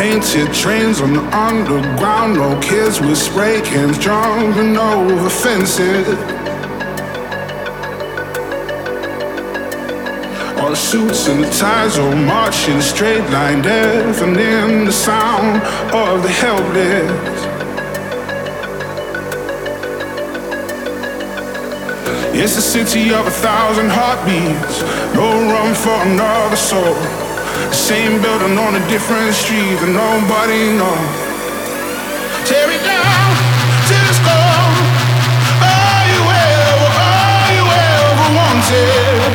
painted trains on the underground. No kids with spray cans jumping over fences. All the suits and the ties all marching straight line, deafening the sound of the helpless. It's a city of 1,000 heartbeats, no room for another soul. The same building on a different street that nobody knows. Tear it down till it's gone. All you ever wanted.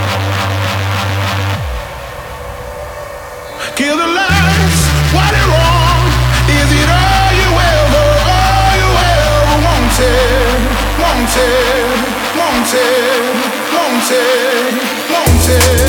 Kill the lights, what is wrong? Is it all you ever wanted? Wanted, wanted, wanted, wanted.